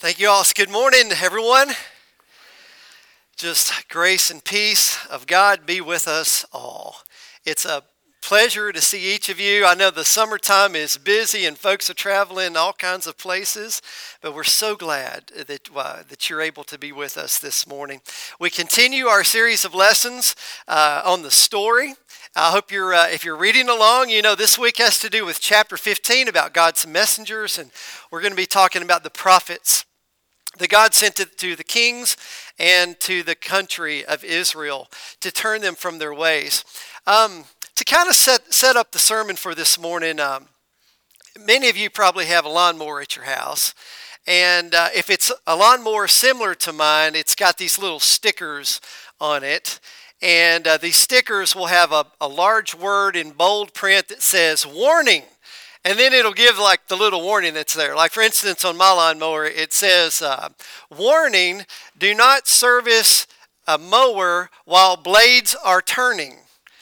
Thank you all. Good morning, everyone. Just grace and peace of God be with us all. It's a pleasure to see each of you. I know the summertime is busy and folks are traveling all kinds of places, but we're so glad that you're able to be with us this morning. We continue our series of lessons on the story. I hope if you're reading along, you know this week has to do with chapter 15 about God's messengers, and we're going to be talking about the prophets that God sent to the kings and to the country of Israel to turn them from their ways. To kind of set up the sermon for this morning, many of you probably have a lawnmower at your house. And if it's a lawnmower similar to mine, it's got these little stickers on it. And these stickers will have a large word in bold print that says, "Warning." And then it'll give like the little warning that's there. Like for instance, on my lawnmower, it says, "Warning, do not service a mower while blades are turning."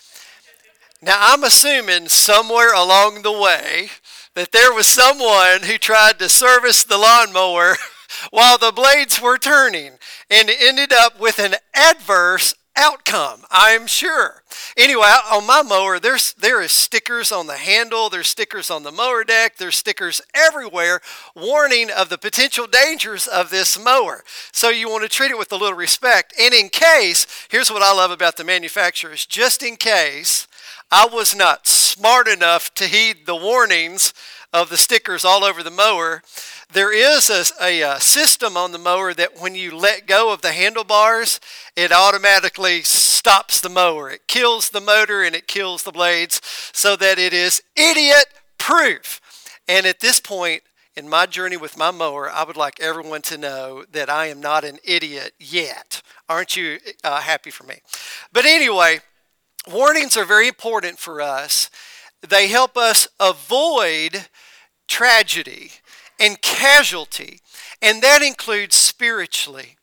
Now I'm assuming somewhere along the way that there was someone who tried to service the lawnmower while the blades were turning and ended up with an adverse outcome, I'm sure. Anyway, on my mower, there is stickers on the handle, there's stickers on the mower deck, there's stickers everywhere warning of the potential dangers of this mower. So you want to treat it with a little respect. And in case, here's what I love about the manufacturers, just in case I was not smart enough to heed the warnings of the stickers all over the mower, there is a system on the mower that when you let go of the handlebars, it automatically stops the mower. It kills the motor and it kills the blades so that it is idiot-proof. And at this point in my journey with my mower, I would like everyone to know that I am not an idiot yet. Aren't you happy for me? But anyway, warnings are very important for us. They help us avoid tragedy and casualty, and that includes spiritually.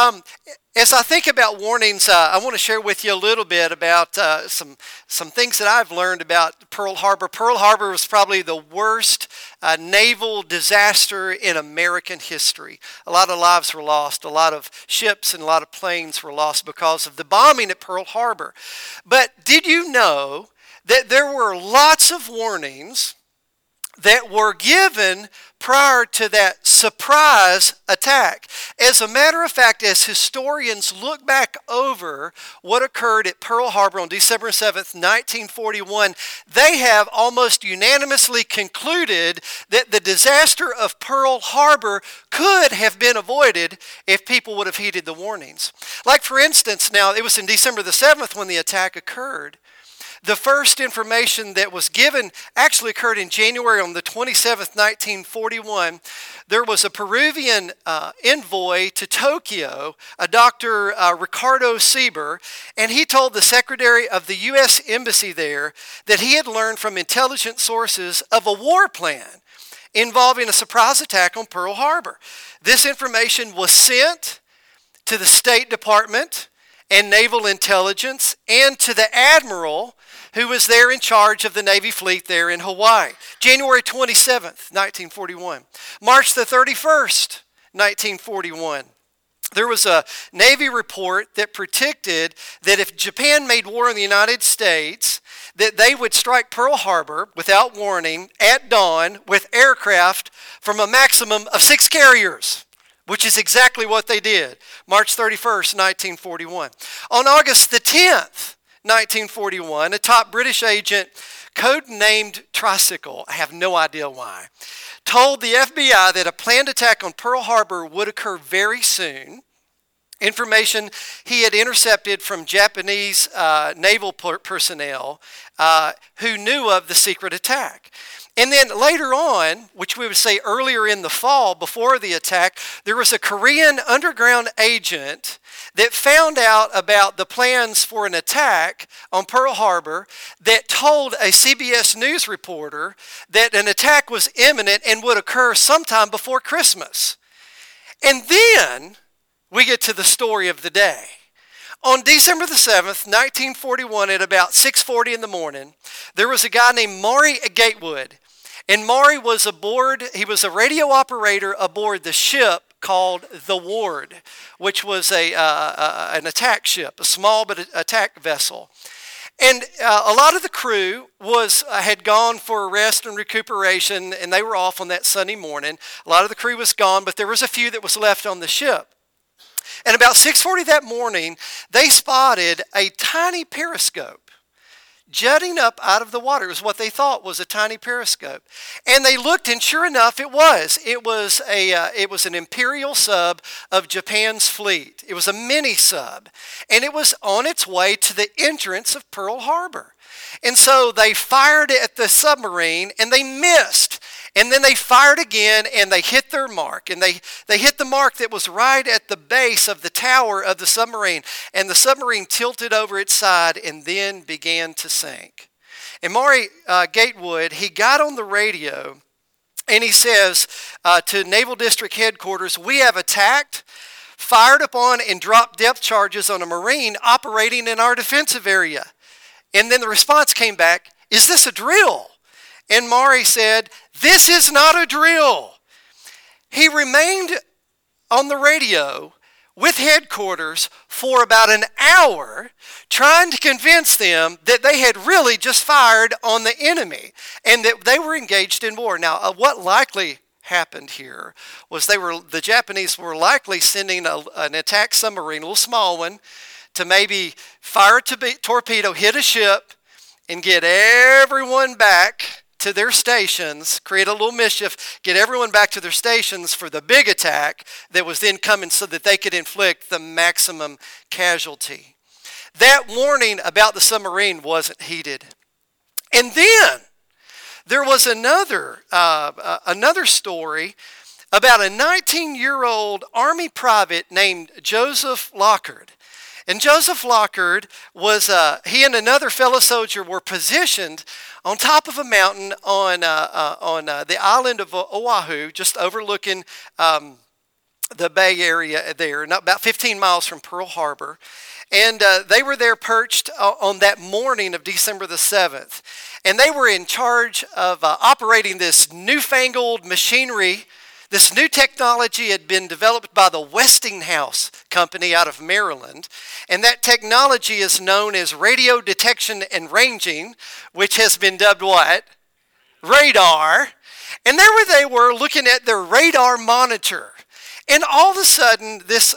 As I think about warnings, I want to share with you a little bit about some things that I've learned about Pearl Harbor. Pearl Harbor was probably the worst naval disaster in American history. A lot of lives were lost. A lot of ships and a lot of planes were lost because of the bombing at Pearl Harbor. But did you know that there were lots of warnings that were given prior to that surprise attack? As a matter of fact, as historians look back over what occurred at Pearl Harbor on December 7th, 1941, they have almost unanimously concluded that the disaster of Pearl Harbor could have been avoided if people would have heeded the warnings. Like for instance, now it was in December the 7th when the attack occurred. The first information that was given actually occurred in January on the 27th, 1941. There was a Peruvian envoy to Tokyo, a Dr. Ricardo Sieber, and he told the secretary of the U.S. Embassy there that he had learned from intelligence sources of a war plan involving a surprise attack on Pearl Harbor. This information was sent to the State Department and Naval Intelligence and to the Admiral who was there in charge of the Navy fleet there in Hawaii. January 27th, 1941. March the 31st, 1941. There was a Navy report that predicted that if Japan made war on the United States, that they would strike Pearl Harbor without warning at dawn with aircraft from a maximum of 6 carriers, which is exactly what they did. March 31st, 1941. On August the 10th, 1941, a top British agent, codenamed Tricycle, I have no idea why, told the FBI that a planned attack on Pearl Harbor would occur very soon. Information he had intercepted from Japanese naval personnel who knew of the secret attack. And then later on, which we would say earlier in the fall before the attack, there was a Korean underground agent that found out about the plans for an attack on Pearl Harbor that told a CBS News reporter that an attack was imminent and would occur sometime before Christmas. And then we get to the story of the day. On December the 7th, 1941, at about 6:40 in the morning, there was a guy named Maury Gatewood. And Maury was aboard, he was a radio operator aboard the ship called the Ward, which was an attack ship, a small but attack vessel. And a lot of the crew had gone for a rest and recuperation, and they were off on that Sunday morning. A lot of the crew was gone, but there was a few that was left on the ship. And about 6:40 that morning, they spotted a tiny periscope jutting up out of the water. It was what they thought was a tiny periscope. And they looked, and sure enough, it was. It was an Imperial sub of Japan's fleet. It was a mini sub. And it was on its way to the entrance of Pearl Harbor. And so they fired at the submarine, and they missed. And then they fired again, and they hit their mark. And they hit the mark that was right at the base of the tower of the submarine. And the submarine tilted over its side and then began to sink. And Maury Gatewood, he got on the radio, and he says to Naval District Headquarters, "We have attacked, fired upon, and dropped depth charges on a Marine operating in our defensive area." And then the response came back, "Is this a drill?" And Maury said, "This is not a drill." He remained on the radio with headquarters for about an hour, trying to convince them that they had really just fired on the enemy and that they were engaged in war. Now, what likely happened here was the Japanese were likely sending an attack submarine, a little small one, to maybe fire a torpedo, hit a ship, and get everyone back to their stations, create a little mischief, get everyone back to their stations for the big attack that was then coming so that they could inflict the maximum casualty. That warning about the submarine wasn't heeded. And then there was another story about a 19-year-old Army private named Joseph Lockard. And Joseph Lockard he and another fellow soldier were positioned on top of a mountain on the island of Oahu, just overlooking the Bay Area there, about 15 miles from Pearl Harbor. And they were there perched on that morning of December the 7th. And they were in charge of operating this newfangled machinery. This new technology had been developed by the Westinghouse Company out of Maryland, and that technology is known as radio detection and ranging, which has been dubbed what? Radar. And there they were looking at their radar monitor. And all of a sudden, this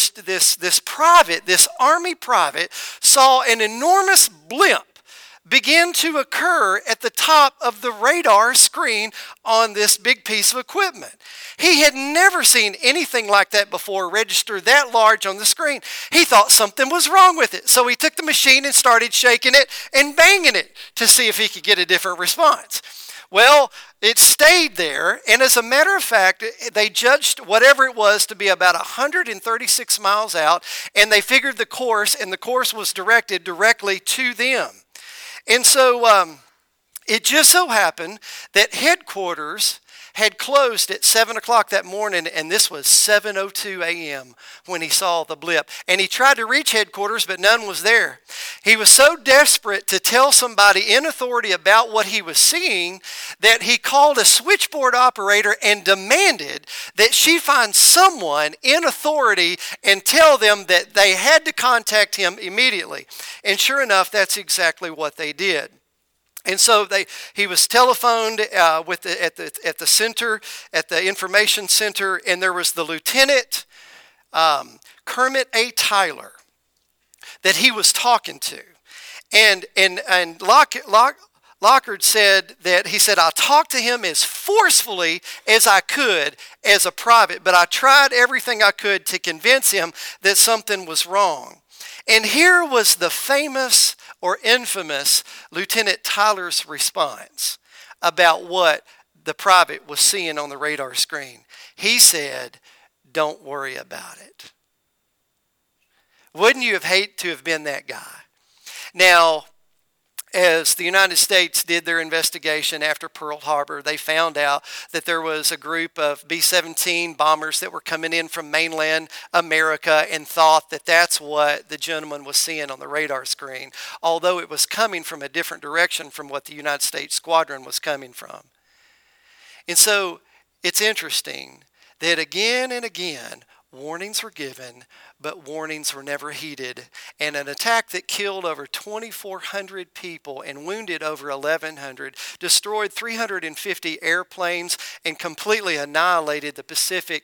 Army private, saw an enormous blimp begin to occur at the top of the radar screen on this big piece of equipment. He had never seen anything like that before, registered that large on the screen. He thought something was wrong with it. So he took the machine and started shaking it and banging it to see if he could get a different response. Well, it stayed there, and as a matter of fact, they judged whatever it was to be about 136 miles out, and they figured the course, and the course was directed directly to them. And so it just so happened that headquarters had closed at 7 o'clock that morning, and this was 7:02 a.m. when he saw the blip. And he tried to reach headquarters, but none was there. He was so desperate to tell somebody in authority about what he was seeing that he called a switchboard operator and demanded that she find someone in authority and tell them that they had to contact him immediately. And sure enough, that's exactly what they did. And so he was telephoned at the center, at the information center, and there was the Lieutenant Kermit A. Tyler that he was talking to. And Lockard said that I talked to him as forcefully as I could as a private, but I tried everything I could to convince him that something was wrong. And here was the famous or infamous Lieutenant Tyler's response about what the private was seeing on the radar screen. He said, "Don't worry about it." Wouldn't you have hated to have been that guy? Now, as the United States did their investigation after Pearl Harbor, they found out that there was a group of B-17 bombers that were coming in from mainland America and thought that that's what the gentleman was seeing on the radar screen, although it was coming from a different direction from what the United States squadron was coming from. And so it's interesting that again and again warnings were given, but warnings were never heeded. And an attack that killed over 2,400 people and wounded over 1,100, destroyed 350 airplanes, and completely annihilated the Pacific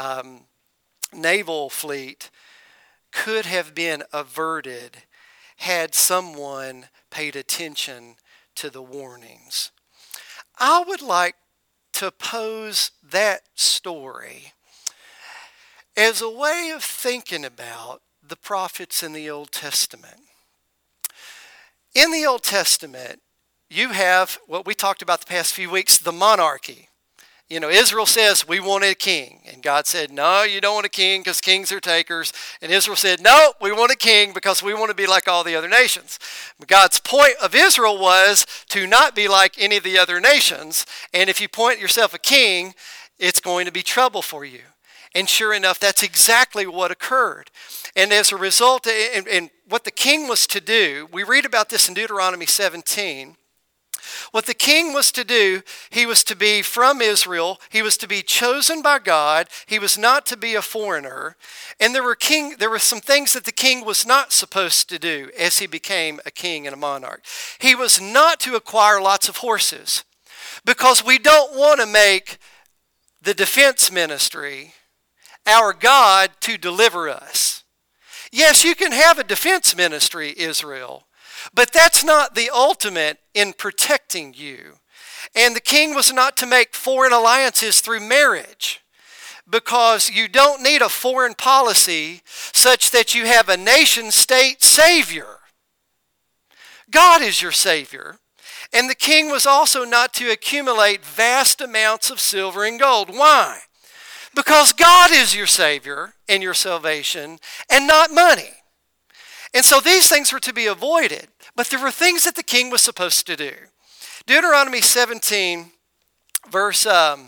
naval fleet could have been averted had someone paid attention to the warnings. I would like to pose that story as a way of thinking about the prophets in the Old Testament. In the Old Testament, you have what we talked about the past few weeks, the monarchy. You know, Israel says, we want a king. And God said, no, you don't want a king because kings are takers. And Israel said, no, we want a king because we want to be like all the other nations. God's point of Israel was to not be like any of the other nations. And if you appoint yourself a king, it's going to be trouble for you. And sure enough, that's exactly what occurred. And as a result, and what the king was to do, we read about this in Deuteronomy 17. What the king was to do, he was to be from Israel. He was to be chosen by God. He was not to be a foreigner. And there were some things that the king was not supposed to do as he became a king and a monarch. He was not to acquire lots of horses, because we don't want to make the defense ministry our God to deliver us. Yes, you can have a defense ministry, Israel, but that's not the ultimate in protecting you. And the king was not to make foreign alliances through marriage, because you don't need a foreign policy such that you have a nation-state savior. God is your savior. And the king was also not to accumulate vast amounts of silver and gold. Why? Because God is your Savior and your salvation, and not money. And so these things were to be avoided. But there were things that the king was supposed to do. Deuteronomy 17, verse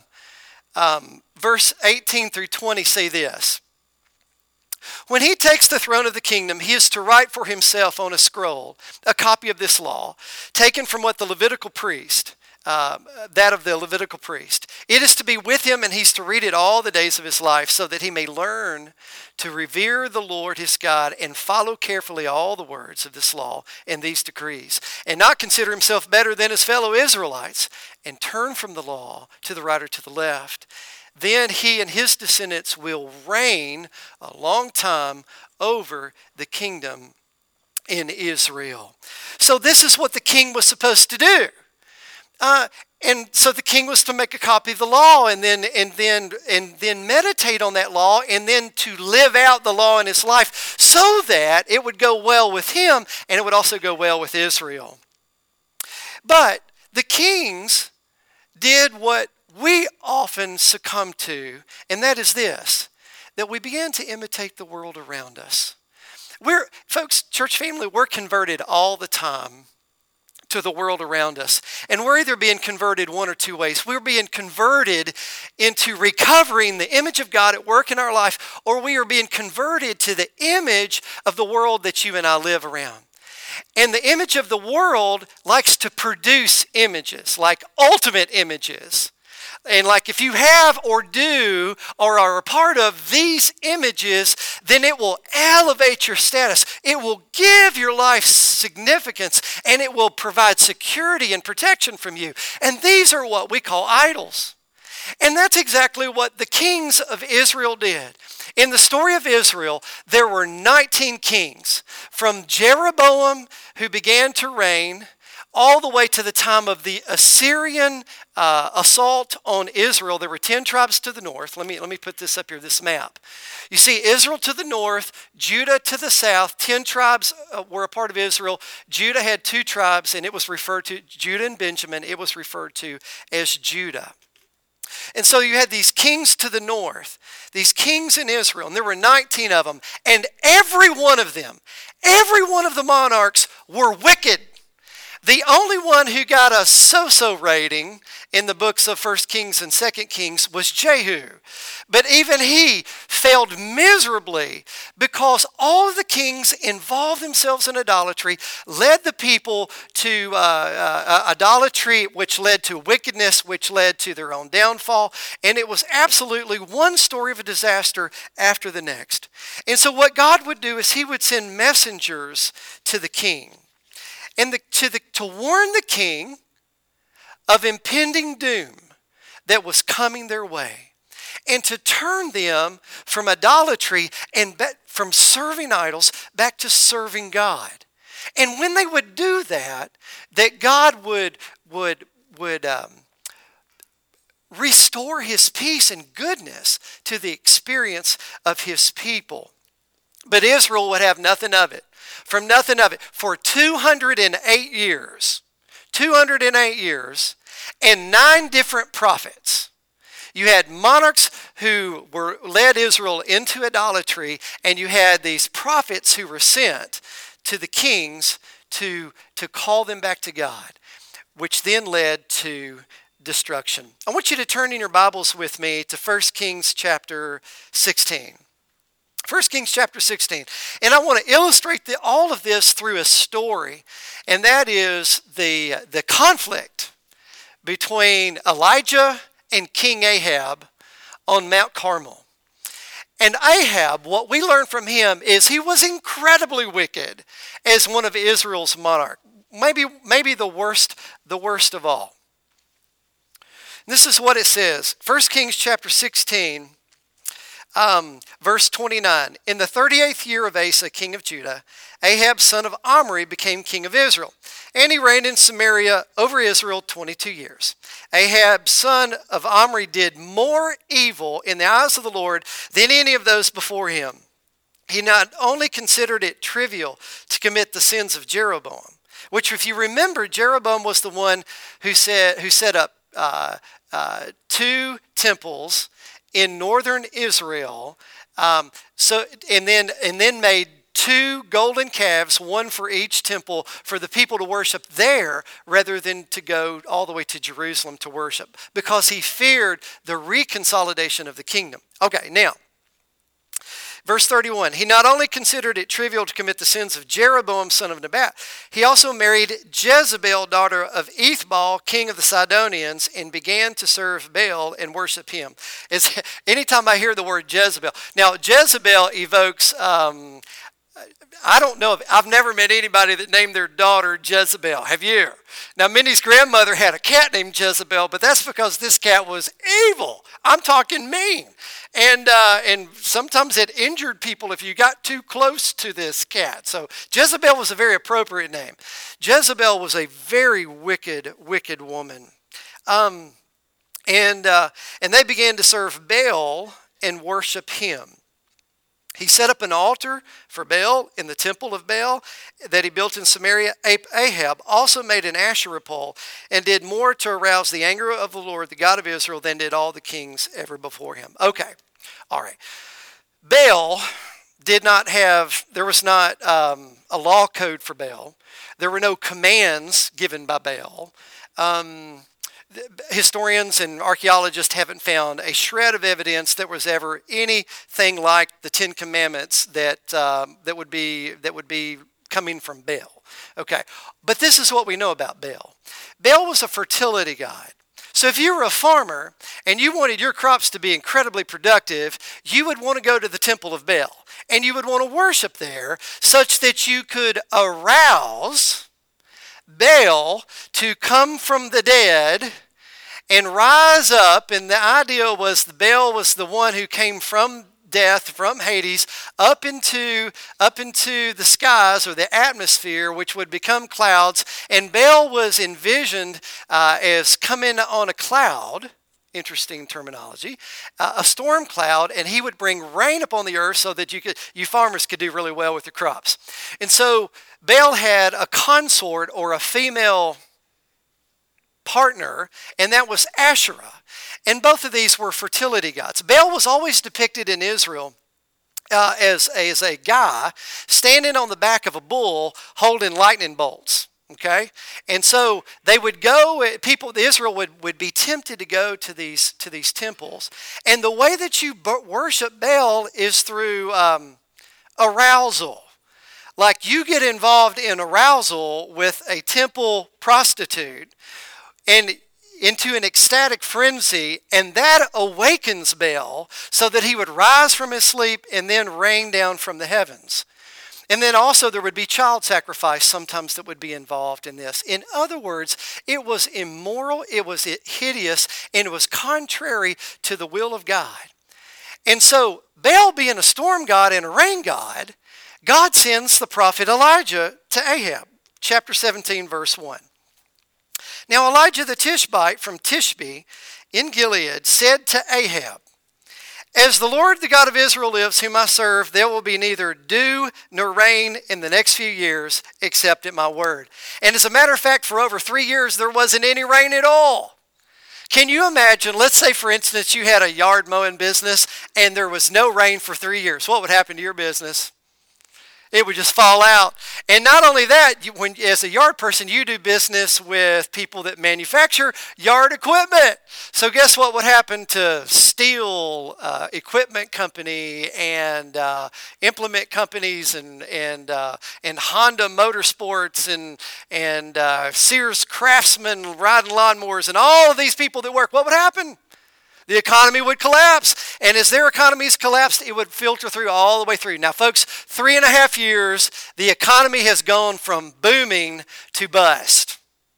18 through 20 say this. When he takes the throne of the kingdom, he is to write for himself on a scroll a copy of this law, taken from what the Levitical priest, that of the Levitical priest. It is to be with him, and he's to read it all the days of his life, so that he may learn to revere the Lord his God and follow carefully all the words of this law and these decrees, and not consider himself better than his fellow Israelites, and turn from the law to the right or to the left. Then he and his descendants will reign a long time over the kingdom in Israel. So this is what the king was supposed to do. And so the king was to make a copy of the law and then meditate on that law, and then to live out the law in his life so that it would go well with him and it would also go well with Israel. But the kings did what we often succumb to, and that is this, that we began to imitate the world around us. Folks, church family, we're converted all the time to the world around us. And we're either being converted one or two ways. We're being converted into recovering the image of God at work in our life, or we are being converted to the image of the world that you and I live around. And the image of the world likes to produce images, like ultimate images. And like if you have or do or are a part of these images, then it will elevate your status. It will give your life significance, and it will provide security and protection from you. And these are what we call idols. And that's exactly what the kings of Israel did. In the story of Israel, there were 19 kings, from Jeroboam, who began to reign, all the way to the time of the Assyrian assault on Israel. There were 10 tribes to the north. Let me put this up here, this map. You see Israel to the north, Judah to the south. 10 tribes were a part of Israel. Judah had 2 tribes, and it was referred to, Judah and Benjamin, it was referred to as Judah. And so you had these kings to the north, these kings in Israel, and there were 19 of them. And every one of them, every one of the monarchs were wicked. The only one who got a so-so rating in the books of 1 Kings and 2 Kings was Jehu. But even he failed miserably because all of the kings involved themselves in idolatry, led the people to idolatry, which led to wickedness, which led to their own downfall. And it was absolutely one story of a disaster after the next. And so what God would do is he would send messengers to the king. And to warn the king of impending doom that was coming their way, and to turn them from idolatry and from serving idols back to serving God. And when they would do that, that God would restore his peace and goodness to the experience of his people. But Israel would have nothing of it. From nothing of it for 208 years. 208 years and 9 different prophets. You had monarchs who led Israel into idolatry, and you had these prophets who were sent to the kings to call them back to God, which then led to destruction. I want you to turn in your Bibles with me to 1 Kings chapter 16. 1 Kings chapter 16. And I want to illustrate all of this through a story, and that is the conflict between Elijah and King Ahab on Mount Carmel. And Ahab, what we learn from him is he was incredibly wicked as one of Israel's monarchs. Maybe the worst of all. This is what it says. 1 Kings chapter 16. Verse 29, in the 38th year of Asa, king of Judah, Ahab, son of Omri, became king of Israel, and he reigned in Samaria over Israel 22 years. Ahab, son of Omri, did more evil in the eyes of the Lord than any of those before him. He not only considered it trivial to commit the sins of Jeroboam, which, if you remember, Jeroboam was the one who set up 2 temples in northern Israel, and then made 2 golden calves, one for each temple, for the people to worship there rather than to go all the way to Jerusalem to worship, because he feared the reconsolidation of the kingdom. Okay, now, verse 31, he not only considered it trivial to commit the sins of Jeroboam, son of Nebat, he also married Jezebel, daughter of Ethbaal, king of the Sidonians, and began to serve Baal and worship him. Anytime I hear the word Jezebel, now Jezebel evokes, I don't know, I've never met anybody that named their daughter Jezebel. Have you? Now, Minnie's grandmother had a cat named Jezebel, but that's because this cat was evil. I'm talking mean. And sometimes it injured people if you got too close to this cat. So Jezebel was a very appropriate name. Jezebel was a very wicked, wicked woman. And they began to serve Baal and worship him. He set up an altar for Baal in the temple of Baal that he built in Samaria. Ahab also made an Asherah pole and did more to arouse the anger of the Lord, the God of Israel, than did all the kings ever before him. Okay, all right. Baal there was not a law code for Baal. There were no commands given by Baal. Historians and archaeologists haven't found a shred of evidence that was ever anything like the 10 Commandments that would be coming from Baal. Okay, but this is what we know about Baal. Baal was a fertility god. So if you were a farmer and you wanted your crops to be incredibly productive, you would want to go to the temple of Baal, and you would want to worship there such that you could arouse Baal to come from the dead and rise up. And the idea was Baal was the one who came from death, from Hades, up into the skies or the atmosphere, which would become clouds. And Baal was envisioned as coming on a cloud. Interesting terminology, a storm cloud, and he would bring rain upon the earth so that you farmers could do really well with your crops. And so Baal had a consort or a female partner, and that was Asherah. And both of these were fertility gods. Baal was always depicted in Israel as a guy standing on the back of a bull holding lightning bolts. Okay? And so they would go, Israel would be tempted to go to these temples. And the way that you worship Baal is through arousal. Like you get involved in arousal with a temple prostitute and into an ecstatic frenzy, and that awakens Baal so that he would rise from his sleep and then rain down from the heavens. And then also there would be child sacrifice sometimes that would be involved in this. In other words, it was immoral, it was hideous, and it was contrary to the will of God. And so Baal being a storm god and a rain god, God sends the prophet Elijah to Ahab, chapter 17, verse 1. Now Elijah the Tishbite from Tishbe in Gilead said to Ahab, "As the Lord, the God of Israel lives, whom I serve, there will be neither dew nor rain in the next few years, except at my word." And as a matter of fact, for over 3 years, there wasn't any rain at all. Can you imagine, let's say, for instance, you had a yard mowing business and there was no rain for 3 years. What would happen to your business? It would just fall out. And not only that, as a yard person, you do business with people that manufacture yard equipment. So guess what would happen to steel equipment company and implement companies and Honda Motorsports and Sears Craftsman riding lawnmowers and all of these people that work? What would happen? The economy would collapse. And as their economies collapsed, it would filter through all the way through. Now, folks, 3.5 years, the economy has gone from booming to bust.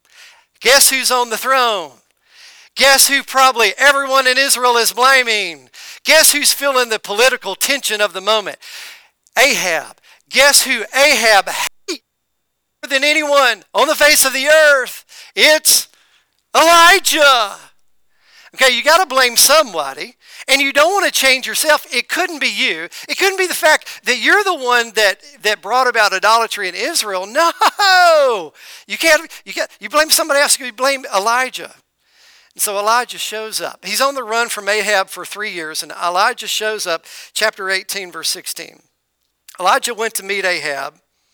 Guess who's on the throne? Guess who probably everyone in Israel is blaming? Guess who's feeling the political tension of the moment? Ahab. Guess who Ahab hates more than anyone on the face of the earth? It's Elijah. Okay, you got to blame somebody, and you don't want to change yourself. It couldn't be you. It couldn't be the fact that you're the one that brought about idolatry in Israel. No, you can't. You blame somebody else. You blame Elijah. And so Elijah shows up. He's on the run from Ahab for 3 years, and Elijah shows up. Chapter 18, verse 16. Elijah went to meet Ahab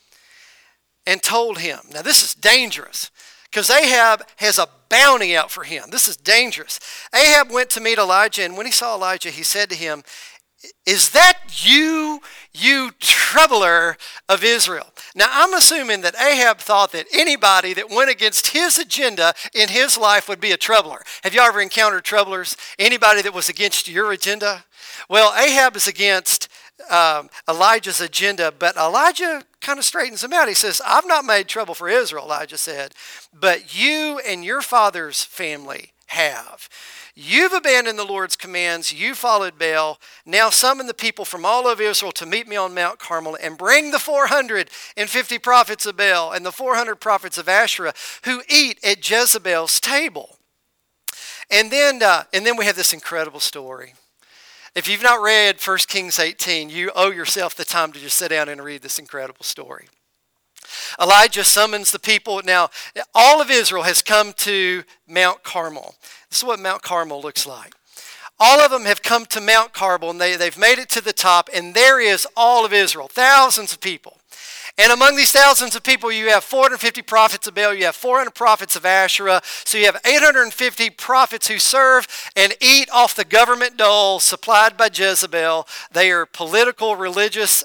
and told him. Now this is dangerous, because Ahab has a bounty out for him. This is dangerous. Ahab went to meet Elijah, and when he saw Elijah, he said to him, "Is that you troubler of Israel?" Now, I'm assuming that Ahab thought that anybody that went against his agenda in his life would be a troubler. Have you ever encountered troublers? Anybody that was against your agenda? Well, Ahab is against Elijah's agenda, but Elijah kind of straightens him out. He says, "I've not made trouble for Israel," Elijah said, "but you and your father's family have. You've abandoned the Lord's commands. You followed Baal. Now summon the people from all of Israel to meet me on Mount Carmel and bring the 450 prophets of Baal and the 400 prophets of Asherah who eat at Jezebel's table." And then we have this incredible story. If you've not read 1 Kings 18, you owe yourself the time to just sit down and read this incredible story. Elijah summons the people. Now, all of Israel has come to Mount Carmel. This is what Mount Carmel looks like. All of them have come to Mount Carmel, and they've made it to the top, and there is all of Israel, thousands of people. And among these thousands of people, you have 450 prophets of Baal, you have 400 prophets of Asherah, so you have 850 prophets who serve and eat off the government dole supplied by Jezebel. They are political, religious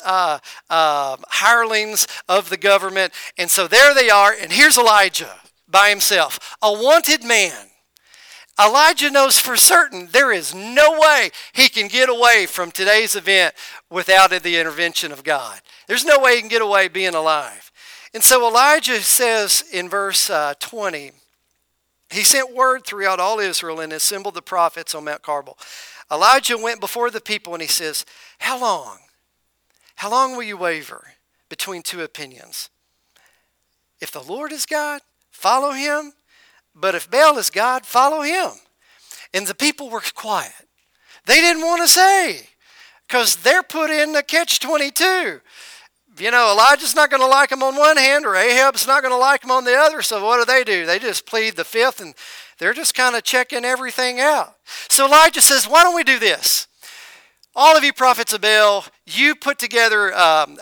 hirelings of the government. And so there they are, and here's Elijah by himself, a wanted man. Elijah knows for certain there is no way he can get away from today's event without the intervention of God. There's no way he can get away being alive. And so Elijah says in verse 20, he sent word throughout all Israel and assembled the prophets on Mount Carmel. Elijah went before the people and he says, How long? How long will you waver between two opinions? If the Lord is God, follow him. But if Baal is God, follow him. And the people were quiet. They didn't want to say, because they're put in the catch-22. You know, Elijah's not going to like him on one hand, or Ahab's not going to like him on the other, so what do? They just plead the fifth, and they're just kind of checking everything out. So Elijah says, why don't we do this? all of you prophets of Baal, you put together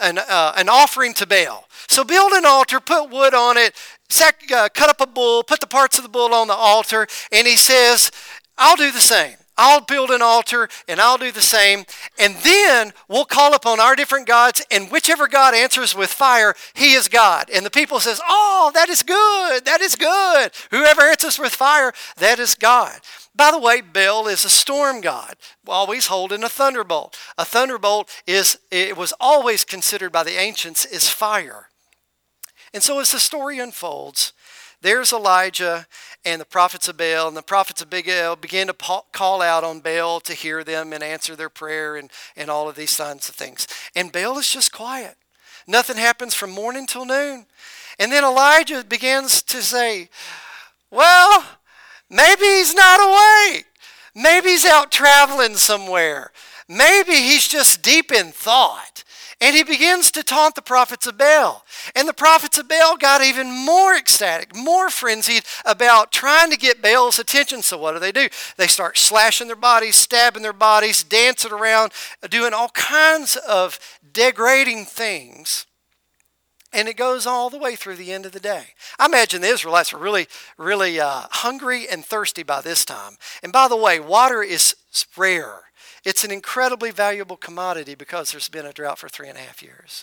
an offering to Baal. So build an altar, put wood on it, cut up a bull, put the parts of the bull on the altar, and he says, I'll do the same. I'll build an altar and I'll do the same. And then we'll call upon our different gods, and whichever God answers with fire, he is God. And the people says, oh, that is good. That is good. Whoever answers with fire, that is God. By the way, Baal is a storm god, always holding a thunderbolt. A thunderbolt it was always considered by the ancients as fire. And so as the story unfolds, there's Elijah and the prophets of Baal, and the prophets of Baal begin to call out on Baal to hear them and answer their prayer and all of these kinds of things. And Baal is just quiet. Nothing happens from morning till noon. And then Elijah begins to say, well, maybe he's not awake. Maybe he's out traveling somewhere. Maybe he's just deep in thought. And he begins to taunt the prophets of Baal. And the prophets of Baal got even more ecstatic, more frenzied about trying to get Baal's attention. So what do? They start slashing their bodies, stabbing their bodies, dancing around, doing all kinds of degrading things. And it goes all the way through the end of the day. I imagine the Israelites were really, really hungry and thirsty by this time. And by the way, water is rare. It's an incredibly valuable commodity because there's been a drought for 3.5 years.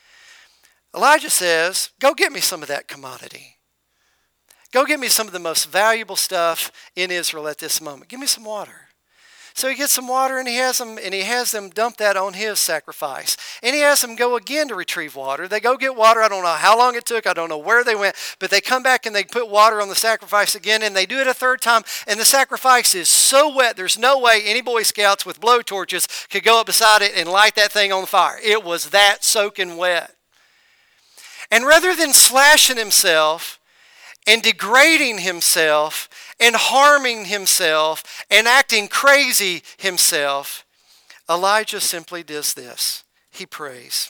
Elijah says, go get me some of that commodity. Go get me some of the most valuable stuff in Israel at this moment. Give me some water. So he gets some water and he has them dump that on his sacrifice. And he has them go again to retrieve water. They go get water. I don't know how long it took. I don't know where they went. But they come back and they put water on the sacrifice again. And they do it a third time. And the sacrifice is so wet, there's no way any Boy Scouts with blow torches could go up beside it and light that thing on fire. It was that soaking wet. And rather than slashing himself and degrading himself and harming himself and acting crazy himself, Elijah simply does this. He prays.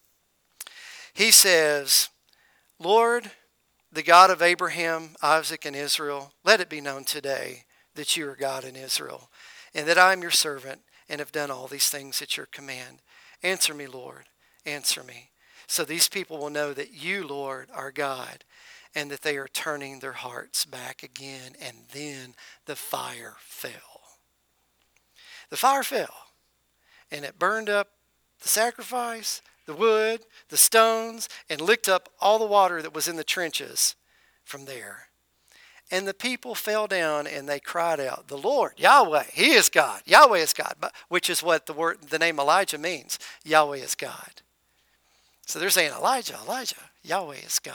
He says, Lord, the God of Abraham, Isaac, and Israel, let it be known today that you are God in Israel, and that I am your servant and have done all these things at your command. Answer me, Lord, answer me, so these people will know that you, Lord, are God, and that they are turning their hearts back again. And then the fire fell. The fire fell, and it burned up the sacrifice, the wood, the stones, and licked up all the water that was in the trenches from there. And the people fell down and they cried out, the Lord, Yahweh, he is God. Yahweh is God, which is what the name Elijah means. Yahweh is God. So they're saying, Elijah, Elijah, Yahweh is God.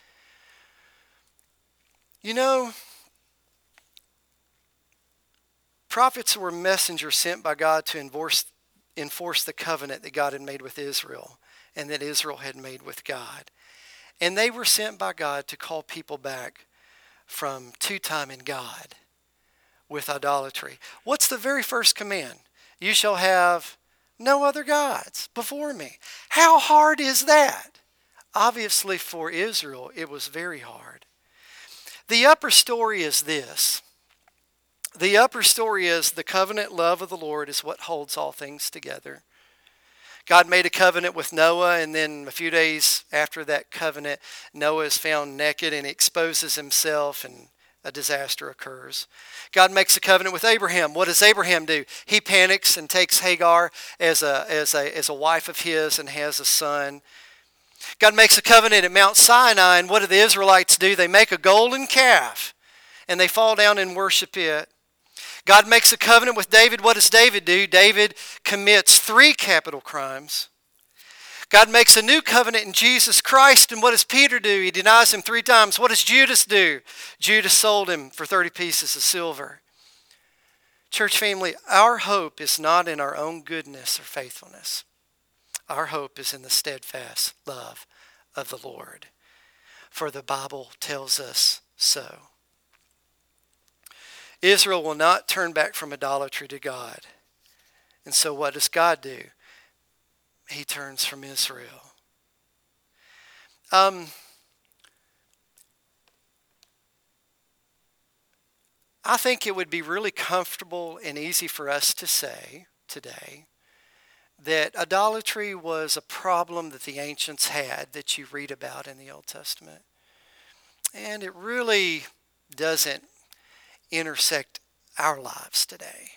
You know, prophets were messengers sent by God to enforce the covenant that God had made with Israel and that Israel had made with God. And they were sent by God to call people back from two-timing God with idolatry. What's the very first command? You shall have no other gods before me. How hard is that? Obviously for Israel, it was very hard. The upper story is this. The upper story is the covenant love of the Lord is what holds all things together. God made a covenant with Noah, and then a few days after that covenant, Noah is found naked and he exposes himself, and a disaster occurs. God makes a covenant with Abraham. What does Abraham do? He panics and takes Hagar as a wife of his and has a son. God makes a covenant at Mount Sinai, and what do the Israelites do? They make a golden calf, and they fall down and worship it. God makes a covenant with David. What does David do? David commits 3 capital crimes. God makes a new covenant in Jesus Christ, and what does Peter do? He denies him 3 times. What does Judas do? Judas sold him for 30 pieces of silver. Church family, our hope is not in our own goodness or faithfulness. Our hope is in the steadfast love of the Lord, for the Bible tells us so. Israel will not turn back from idolatry to God. And so what does God do? He turns from Israel. I think it would be really comfortable and easy for us to say today that idolatry was a problem that the ancients had that you read about in the Old Testament. And it really doesn't intersect our lives today.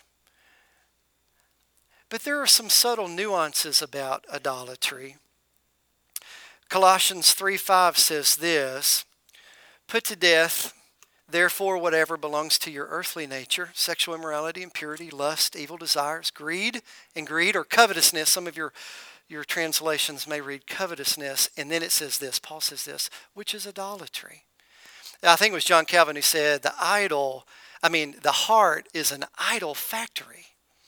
But there are some subtle nuances about idolatry. Colossians 3:5 says this, "Put to death, therefore, whatever belongs to your earthly nature, sexual immorality, impurity, lust, evil desires, greed, or covetousness." Some of your translations may read covetousness. And then it says this, Paul says this, which is idolatry. I think it was John Calvin who said the heart is an idol factory.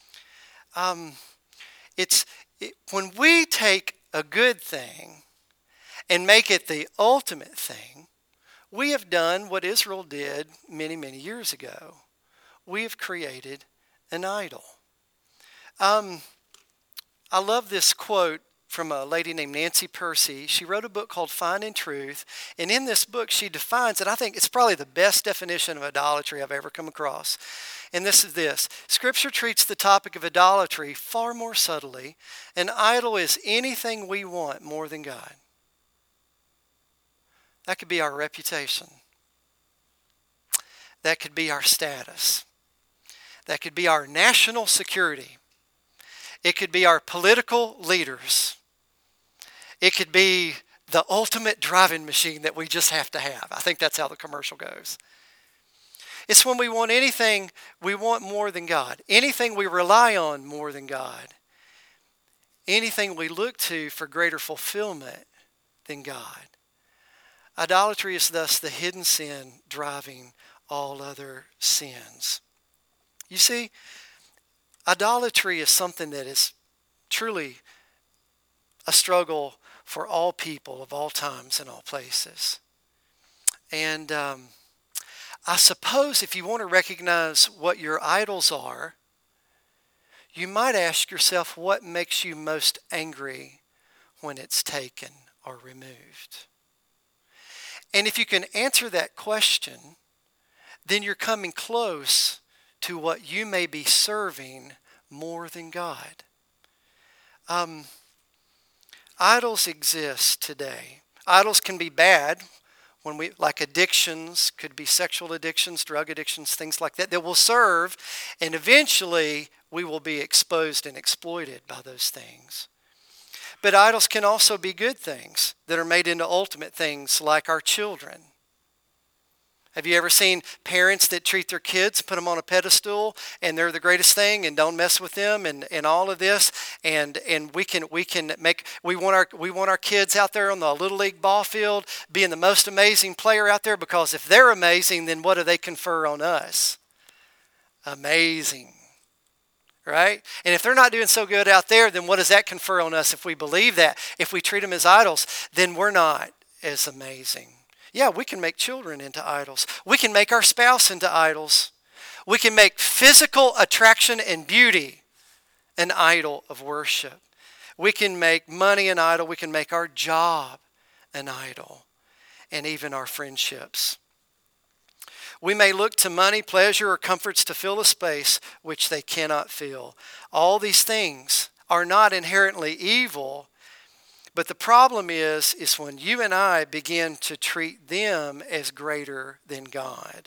When we take a good thing and make it the ultimate thing, we have done what Israel did many, many years ago. We have created an idol. I love this quote from a lady named Nancy Percy. She wrote a book called Finding Truth. And in this book, she defines it. I think it's probably the best definition of idolatry I've ever come across. And this is this. Scripture treats the topic of idolatry far more subtly. An idol is anything we want more than God. That could be our reputation. That could be our status. That could be our national security. It could be our political leaders. It could be the ultimate driving machine that we just have to have. I think that's how the commercial goes. It's when we want anything we want more than God. Anything we rely on more than God. Anything we look to for greater fulfillment than God. Idolatry is thus the hidden sin driving all other sins. You see, idolatry is something that is truly a struggle for all people of all times and all places. And I suppose if you want to recognize what your idols are, you might ask yourself what makes you most angry when it's taken or removed. And if you can answer that question, then you're coming close to what you may be serving more than God. Idols exist today. Idols can be bad, like addictions, could be sexual addictions, drug addictions, things like that will serve, and eventually we will be exposed and exploited by those things. But idols can also be good things that are made into ultimate things, like our children. Have you ever seen parents that treat their kids, put them on a pedestal, and they're the greatest thing, and don't mess with them, and all of this, and we want our kids out there on the little league ball field being the most amazing player out there, because if they're amazing, then what do they confer on us? Amazing. Right? And if they're not doing so good out there, then what does that confer on us if we believe that? If we treat them as idols, then we're not as amazing. Yeah, we can make children into idols. We can make our spouse into idols. We can make physical attraction and beauty an idol of worship. We can make money an idol. We can make our job an idol, and even our friendships. We may look to money, pleasure, or comforts to fill a space which they cannot fill. All these things are not inherently evil, but the problem is when you and I begin to treat them as greater than God.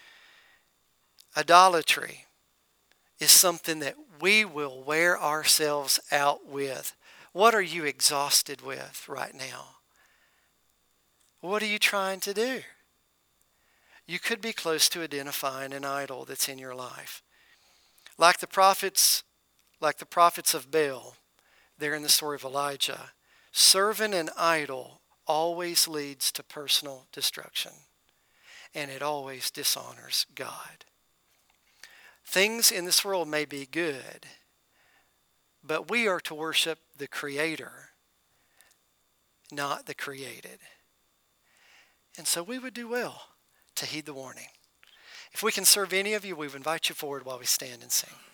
Idolatry is something that we will wear ourselves out with. What are you exhausted with right now? What are you trying to do? You could be close to identifying an idol that's in your life. Like the prophets of Baal, there in the story of Elijah, serving an idol always leads to personal destruction, and it always dishonors God. Things in this world may be good, but we are to worship the Creator, not the created. And so we would do well to heed the warning. If we can serve any of you, we invite you forward while we stand and sing.